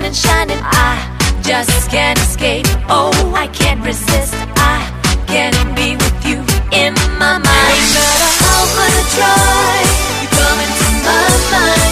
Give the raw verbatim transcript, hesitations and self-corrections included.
and shining. I just can't escape. Oh, I can't resist. I can't be with you in my mind. No matter how hard I try, you come into my mind.